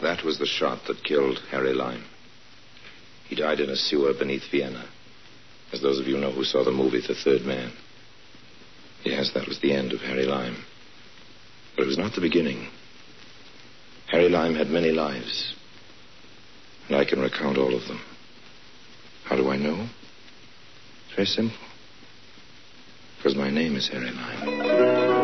That was the shot that killed Harry Lime. He died in a sewer beneath Vienna. As those of you know who saw the movie The Third Man. Yes, that was the end of Harry Lime. But it was not the beginning. Harry Lime had many lives. And I can recount all of them. How do I know? It's very simple. Because my name is Harry Lime.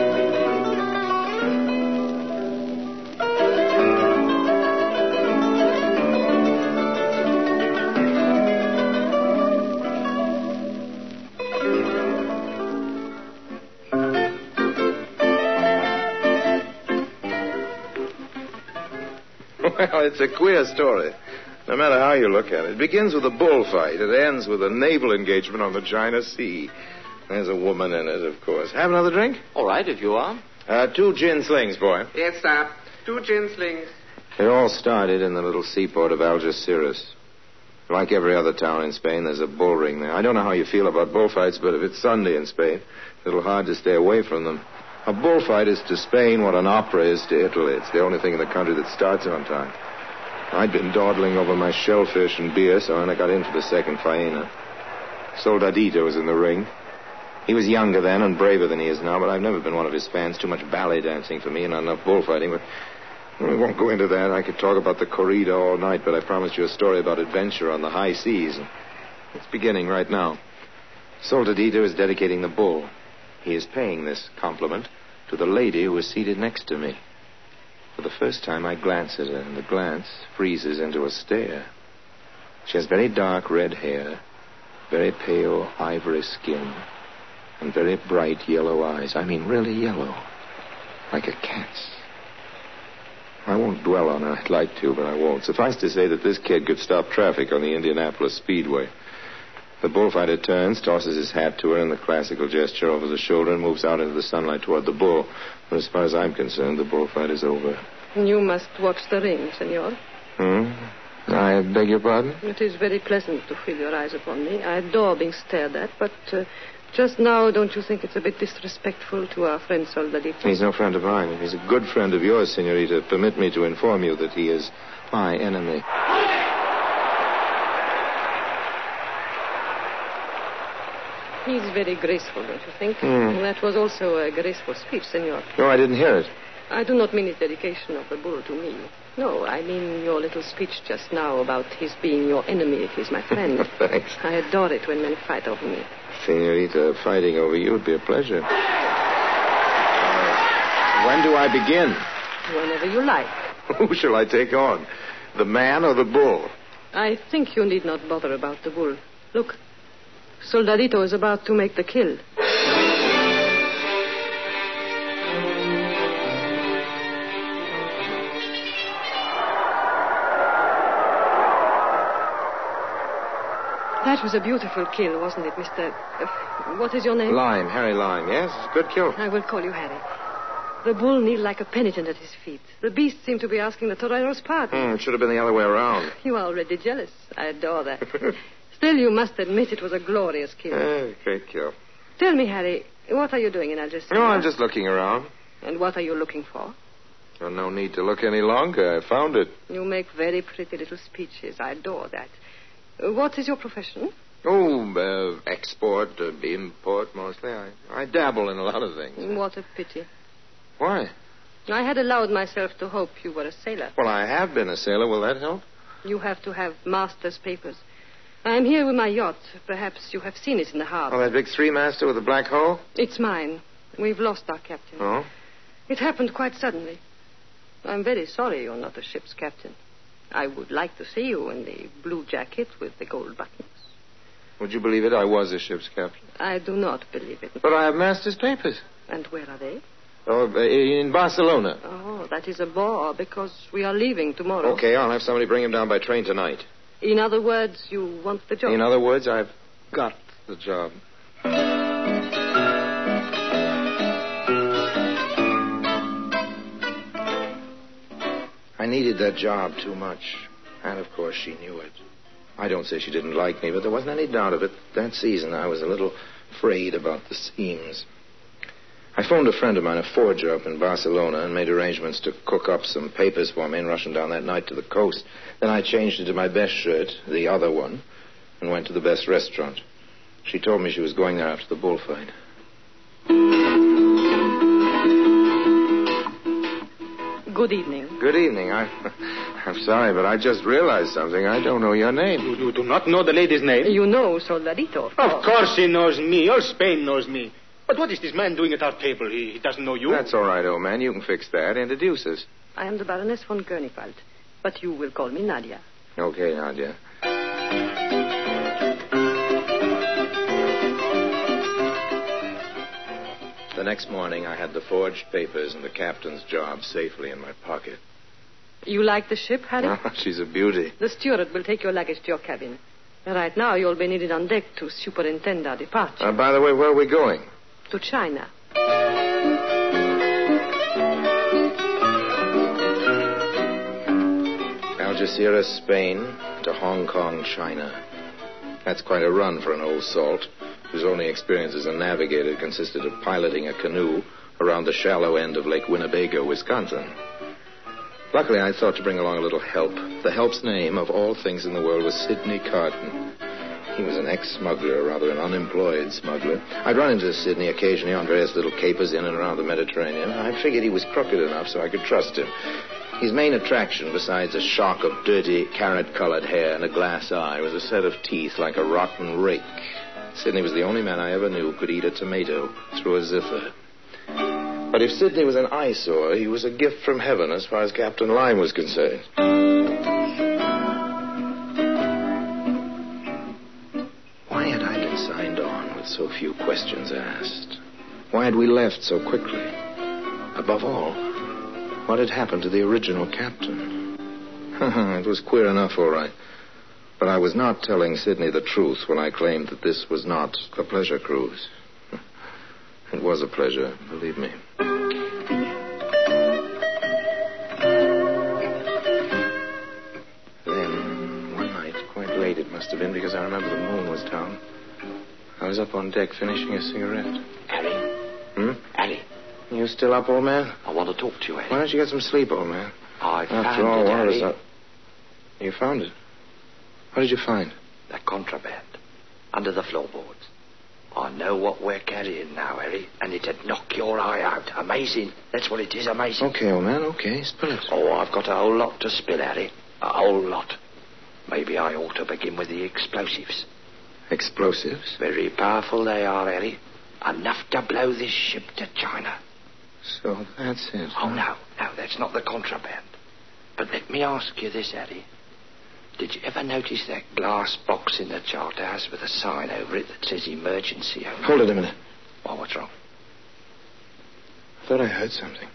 Well, it's a queer story, no matter how you look at it. It begins with a bullfight. It ends with a naval engagement on the China Sea. There's a woman in it, of course. Have another drink? All right, if you are. 2 gin slings, boy. Yes, sir. 2 gin slings. It all started in the little seaport of Algeciras. Like every other town in Spain, there's a bull ring there. I don't know how you feel about bullfights, but if it's Sunday in Spain, it's a little hard to stay away from them. A bullfight is to Spain what an opera is to Italy. It's the only thing in the country that starts on time. I'd been dawdling over my shellfish and beer, so when I got in for the second faena, Soldadito was in the ring. He was younger then and braver than he is now, but I've never been one of his fans. Too much ballet dancing for me and not enough bullfighting. But we won't go into that. I could talk about the corrida all night, but I promised you a story about adventure on the high seas. It's beginning right now. Soldadito is dedicating the bull. He is paying this compliment to the lady who is seated next to me. For the first time, I glance at her, and the glance freezes into a stare. She has very dark red hair, very pale ivory skin, and very bright yellow eyes. I mean, really yellow, like a cat's. I won't dwell on her. I'd like to, but I won't. Suffice to say that this kid could stop traffic on the Indianapolis Speedway. The bullfighter turns, tosses his hat to her in the classical gesture over the shoulder, and moves out into the sunlight toward the bull. But as far as I'm concerned, the bullfight is over. You must watch the ring, senor. I beg your pardon? It is very pleasant to feel your eyes upon me. I adore being stared at, but just now, don't you think it's a bit disrespectful to our friend Soldadito? He's no friend of mine. He's a good friend of yours, senorita. Permit me to inform you that he is my enemy. He's very graceful, don't you think? That was also a graceful speech, senor. No, I didn't hear it. I do not mean his dedication of the bull to me. No, I mean your little speech just now about his being your enemy if he's my friend. Thanks. I adore it when men fight over me. Senorita, fighting over you would be a pleasure. When do I begin? Whenever you like. Who shall I take on? The man or the bull? I think you need not bother about the bull. Look, Soldadito is about to make the kill. That was a beautiful kill, wasn't it, Mr. What is your name? Lime, Harry Lime, yes? Good kill. I will call you Harry. The bull kneeled like a penitent at his feet. The beast seemed to be asking the torero's pardon. It should have been the other way around. You are already jealous. I adore that. Still, you must admit it was a glorious kill. Great kill. Tell me, Harry, what are you doing in Algeciras? No, I'm just looking around. And what are you looking for? Well, no need to look any longer. I found it. You make very pretty little speeches. I adore that. What is your profession? Export, import, mostly. I dabble in a lot of things. What a pity. Why? I had allowed myself to hope you were a sailor. Well, I have been a sailor. Will that help? You have to have master's papers. I'm here with my yacht. Perhaps you have seen it in the harbor. Oh, that big three-master with the black hull? It's mine. We've lost our captain. Oh? It happened quite suddenly. I'm very sorry you're not a ship's captain. I would like to see you in the blue jacket with the gold buttons. Would you believe it? I was a ship's captain. I do not believe it. But I have master's papers. And where are they? Oh, in Barcelona. Oh, that is a bore, because we are leaving tomorrow. Okay, I'll have somebody bring him down by train tonight. In other words, you want the job? In other words, I've got the job. I needed that job too much. And, of course, she knew it. I don't say she didn't like me, but there wasn't any doubt of it. That season, I was a little frayed about the seams. I phoned a friend of mine, a forger up in Barcelona, and made arrangements to cook up some papers for me and rush them down that night to the coast. Then I changed into my best shirt, the other one, and went to the best restaurant. She told me she was going there after the bullfight. Good evening. Good evening. I'm sorry, but I just realized something. I don't know your name. You do not know the lady's name? You know Soldadito. Of course he knows me. All Spain knows me. But what is this man doing at our table? He doesn't know you. That's all right, old man. You can fix that. Introduce us. I am the Baroness von Königwald, but you will call me Nadia. Okay, Nadia. The next morning, I had the forged papers and the captain's job safely in my pocket. You like the ship, Harry? Oh, she's a beauty. The steward will take your luggage to your cabin. Right now, you'll be needed on deck to superintend our departure. By the way, where are we going? To China. Algeciras, Spain, to Hong Kong, China. That's quite a run for an old salt, whose only experience as a navigator consisted of piloting a canoe around the shallow end of Lake Winnebago, Wisconsin. Luckily, I thought to bring along a little help. The help's name, of all things in the world, was Sidney Carton. He was an ex-smuggler, or rather an unemployed smuggler. I'd run into Sidney occasionally on various little capers in and around the Mediterranean. I figured he was crooked enough so I could trust him. His main attraction, besides a shock of dirty, carrot-colored hair and a glass eye, was a set of teeth like a rotten rake. Sidney was the only man I ever knew who could eat a tomato through a zither. But if Sidney was an eyesore, he was a gift from heaven as far as Captain Lime was concerned. Why had I been signed on with so few questions asked? Why had we left so quickly? Above all, what had happened to the original captain? It was queer enough, all right. But I was not telling Sidney the truth when I claimed that this was not a pleasure cruise. It was a pleasure, believe me. Then, one night, quite late it must have been, because I remember the moon was down, I was up on deck finishing a cigarette. Harry? Harry? You still up, old man? I want to talk to you, Harry. Why don't you get some sleep, old man? I found After all, it, one of Harry. us... You found it? What did you find? The contraband. Under the floorboards. I know what we're carrying now, Harry, and it'd knock your eye out. Amazing. That's what it is, amazing. Okay, old man, okay. Spill it. Oh, I've got a whole lot to spill, Harry. A whole lot. Maybe I ought to begin with the explosives. Explosives? Very powerful they are, Harry. Enough to blow this ship to China. So that's it. Oh, no, that's not the contraband. But let me ask you this, Harry. Did you ever notice that glass box in the Charterhouse with a sign over it that says emergency only? Hold it a minute. Oh, what's wrong? I thought I heard something.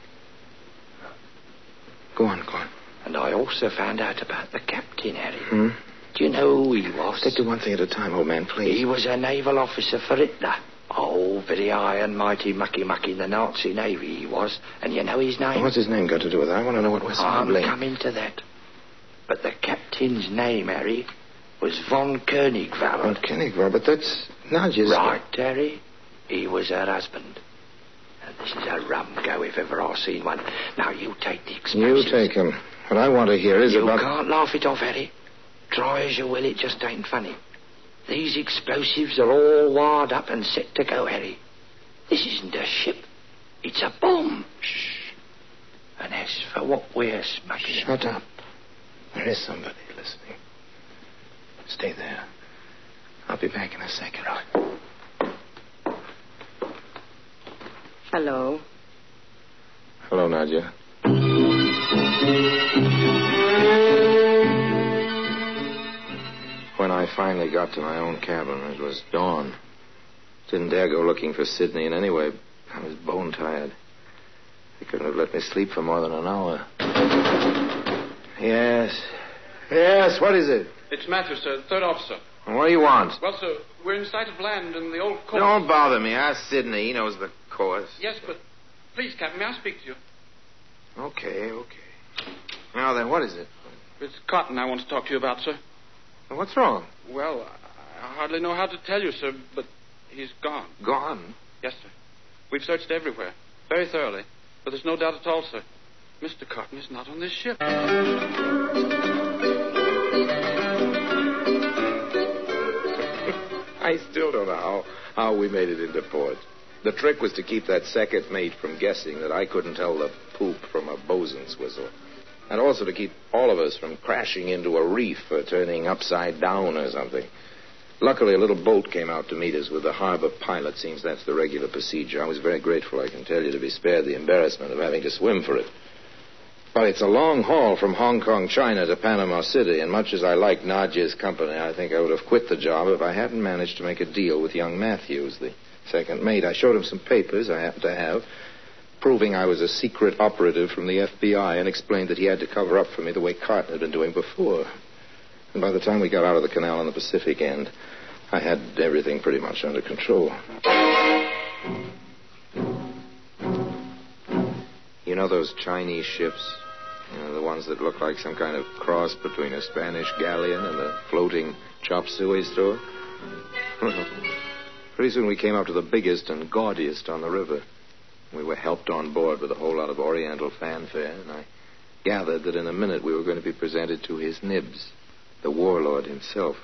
Go on. And I also found out about the captain, Harry. Do you know who he was? Stick to one thing at a time, old man, please. He was a naval officer for Hitler. Oh, very high and mighty mucky in the Nazi Navy he was. And you know his name? What's his name got to do with it? I want to know what was I'm coming to that. But the captain's name, Harry, was von Königwald. Von Königwald, but that's not just... Right, Harry. He was her husband. And this is a rum go if ever I've seen one. Now, you take the explosives. You take him. What I want to hear is you about... You can't laugh it off, Harry. Try as you will, it just ain't funny. These explosives are all wired up and set to go, Harry. This isn't a ship. It's a bomb. Shh. And as for what we're smuggling... Shut up. There is somebody listening. Stay there. I'll be back in a second. Right. Hello. Hello, Nadia. When I finally got to my own cabin, it was dawn. Didn't dare go looking for Sidney in any way. I was bone-tired. They couldn't have let me sleep for more than an hour. Yes, what is it? It's Matthews, sir, third officer. What do you want? Well, sir, we're in sight of land in the old course. Don't bother me. Ask Sidney. He knows the course. Yes, but please, Captain, may I speak to you? Okay. Now then, what is it? It's Cotton I want to talk to you about, sir. What's wrong? Well, I hardly know how to tell you, sir, but he's gone. Gone? Yes, sir. We've searched everywhere, very thoroughly. But there's no doubt at all, sir. Mr. Cotton is not on this ship. I still don't know how we made it into port. The trick was to keep that second mate from guessing that I couldn't tell the poop from a bosun's whistle. And also to keep all of us from crashing into a reef or turning upside down or something. Luckily, a little boat came out to meet us with the harbor pilot. Seems that's the regular procedure. I was very grateful, I can tell you, to be spared the embarrassment of having to swim for it. But it's a long haul from Hong Kong, China to Panama City, and much as I like Nadia's company, I think I would have quit the job if I hadn't managed to make a deal with young Matthews, the second mate. I showed him some papers I happened to have, proving I was a secret operative from the FBI, and explained that he had to cover up for me the way Carton had been doing before. And by the time we got out of the canal on the Pacific end, I had everything pretty much under control. You know those Chinese ships? You know, the ones that look like some kind of cross between a Spanish galleon and a floating chop suey store? Pretty soon we came up to the biggest and gaudiest on the river. We were helped on board with a whole lot of Oriental fanfare, and I gathered that in a minute we were going to be presented to his nibs, the warlord himself.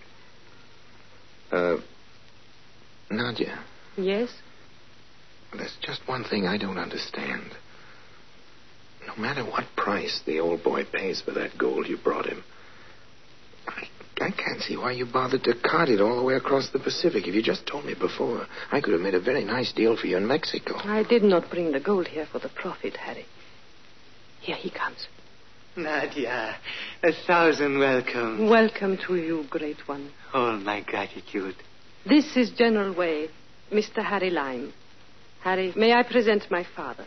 Nadia. Yes? There's just one thing I don't understand. No matter what price the old boy pays for that gold you brought him, I can't see why you bothered to cart it all the way across the Pacific. If you just told me before, I could have made a very nice deal for you in Mexico. I did not bring the gold here for the profit, Harry. Here he comes. Nadia, 1,000 welcomes. Welcome to you, great one. All my gratitude. This is General Wei, Mr. Harry Lime. Harry, may I present my father?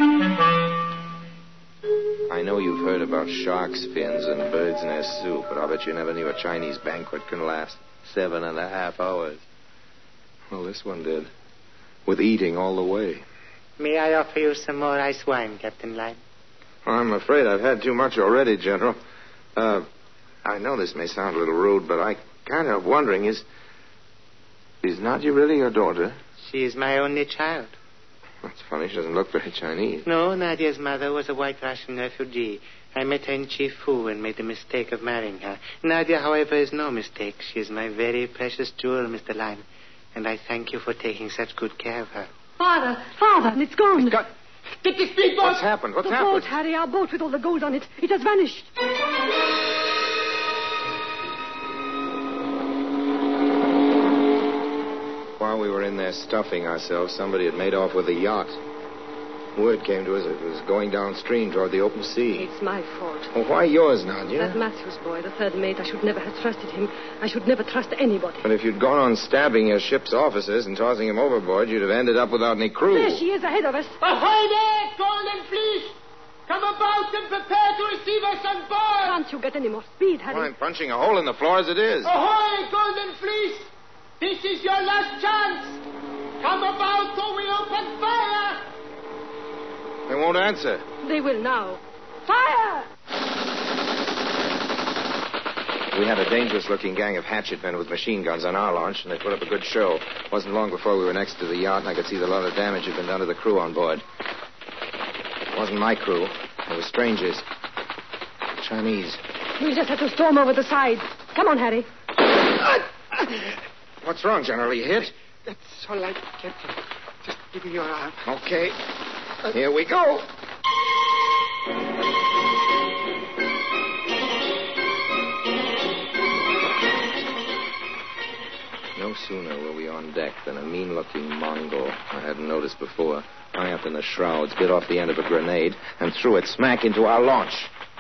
I know you've heard about shark's fins and bird's nest soup, but I'll bet you never knew a Chinese banquet can last 7.5 hours. Well, this one did. With eating all the way. May I offer you some more ice wine, Captain Lime? I'm afraid I've had too much already, General. I know this may sound a little rude, but I can't help wondering, is Nadia really your daughter? She is my only child. That's funny. She doesn't look very Chinese. No, Nadia's mother was a white Russian refugee. I met her in Chifu and made the mistake of marrying her. Nadia, however, is no mistake. She is my very precious jewel, Mr. Lime. And I thank you for taking such good care of her. Father, it's gone. Get the speedboat! What's happened? The boat, Harry, our boat with all the gold on it. It has vanished. While we were in there stuffing ourselves, somebody had made off with a yacht. Word came to us it was going downstream toward the open sea. It's my fault. Well, why yours, Nadia? That Matthews boy, the third mate, I should never have trusted him. I should never trust anybody. But if you'd gone on stabbing your ship's officers and tossing him overboard, you'd have ended up without any crew. There she is ahead of us. Ahoy there, Golden Fleece! Come about and prepare to receive us on board! Can't you get any more speed, Harry? Well, I'm punching a hole in the floor as it is. Ahoy, Golden Fleece! This is your last chance! Come about or we open fire! They won't answer. They will now. Fire! We had a dangerous-looking gang of hatchet men with machine guns on our launch, and they put up a good show. It wasn't long before we were next to the yacht, and I could see that a lot of damage had been done to the crew on board. It wasn't my crew. It was strangers. Chinese. We'll just have to storm over the side. Come on, Harry. What's wrong, General? Are you hit? That's all right, Captain. Just give me your arm. Okay. Here we go. No sooner were we on deck than a mean-looking Mongol I hadn't noticed before, high up in the shrouds, bit off the end of a grenade and threw it smack into our launch.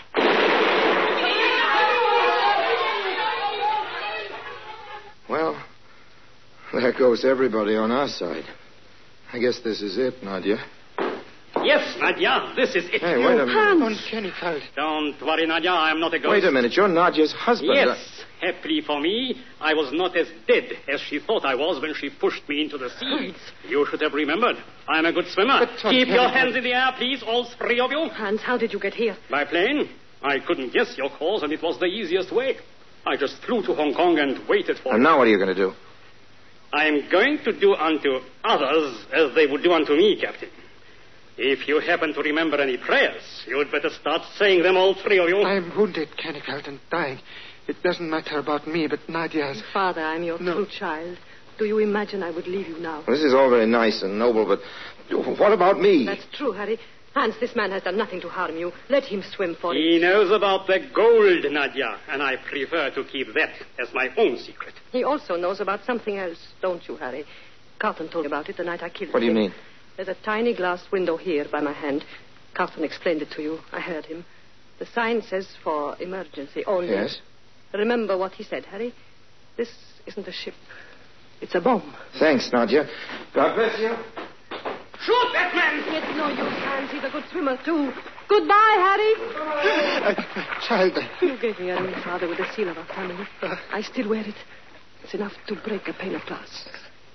Well, there goes everybody on our side. I guess this is it, Nadia. Yes, Nadia, this is it. Hey, wait a minute. Von Königswald. Don't worry, Nadia, I am not a ghost. Wait a minute. You're Nadia's husband. Yes, happily for me, I was not as dead as she thought I was when she pushed me into the sea. You should have remembered. I am a good swimmer. Keep your hands in the air, please, all three of you. Hans, how did you get here? By plane. I couldn't guess your course, and it was the easiest way. I just flew to Hong Kong and waited for And now what are you going to do? I'm going to do unto others as they would do unto me, Captain. If you happen to remember any prayers, you'd better start saying them, all three of you. I'm wounded, Canigalt, and dying. It doesn't matter about me, but Nadia's... Father, I'm your true child. Do you imagine I would leave you now? This is all very nice and noble, but what about me? That's true, Harry. Hans, this man has done nothing to harm you. Let him swim for He it. knows about the gold, Nadia, and I prefer to keep that as my own secret. He also knows about something else, don't you, Harry? Carton told me about it the night I killed him. What do you mean? There's a tiny glass window here by my hand. Carton explained it to you. I heard him. The sign says for emergency only. Yes? Remember what he said, Harry. This isn't a ship. It's a bomb. Thanks, Nadia. God bless you. Shoot that man! It's no use, Hans. He's a good swimmer, too. Goodbye, Harry. Child. You gave me a ring, Father, with the seal of our family. I still wear it. It's enough to break a pane of glass.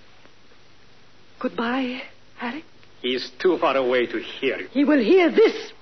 Goodbye, Harry. He's too far away to hear you. He will hear this.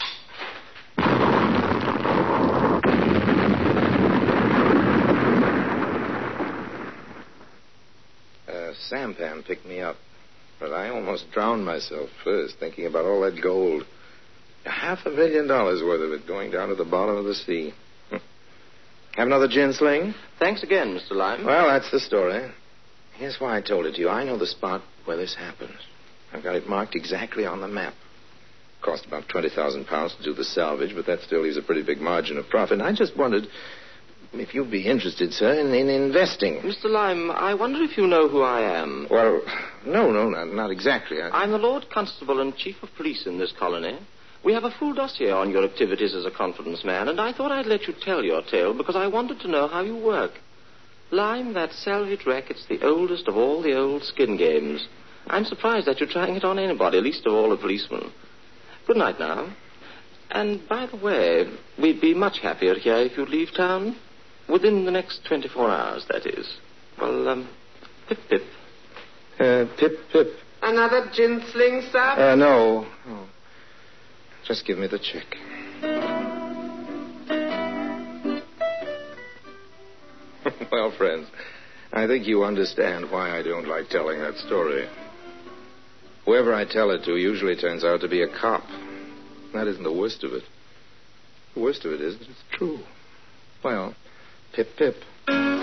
Sampan picked me up, but I almost drowned myself first, thinking about all that gold. $500,000 worth of it going down to the bottom of the sea. Have another gin sling? Thanks again, Mr. Lime. Well, that's the story. Here's why I told it to you. I know the spot where this happened. I've got it marked exactly on the map. Cost about £20,000 to do the salvage, but that still leaves a pretty big margin of profit. And I just wondered if you'd be interested, sir, in investing. Mr. Lime, I wonder if you know who I am. Well, no, not exactly. I'm the Lord Constable and Chief of Police in this colony. We have a full dossier on your activities as a confidence man, and I thought I'd let you tell your tale because I wanted to know how you work. Lime, that salvage racket's the oldest of all the old skin games. I'm surprised that you're trying it on anybody, least of all a policeman. Good night now. And by the way, we'd be much happier here if you'd leave town. Within the next 24 hours, that is. Well, pip-pip. Pip-pip. Another gin sling, sir? No. Just give me the check. Well, friends, I think you understand why I don't like telling that story. Whoever I tell it to usually turns out to be a cop. That isn't the worst of it. The worst of it is that it's true. Well, pip-pip.